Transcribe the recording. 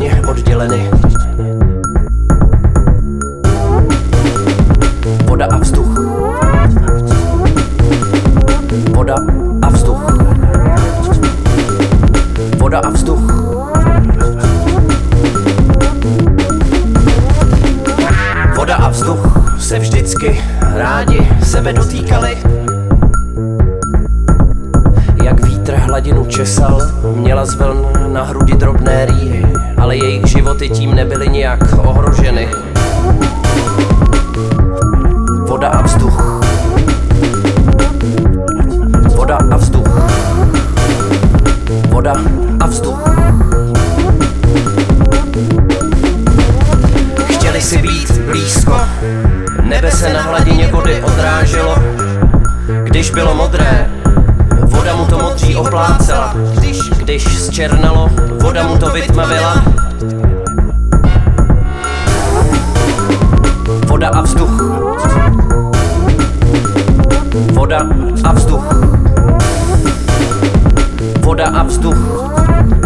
pevně odděleny. Voda a vzduch. Voda a vzduch. Voda a vzduch. Voda a vzduch se vždycky rádi sebe dotýkali. Jak vítr hladinu česal, měla z vln na hrudi drobné rýhy, ale jejich životy tím nebyly nijak ohroženy. Voda a vzduch. Voda a vzduch. Voda a vzduch. Chtěli si být blízko, nebe se na hladině vody odráželo. Když bylo modré, voda mu to modří oplácela. Když zčernalo, voda mu to vytmavila. Voda a vzduch. Voda a vzduch. Voda a vzduch.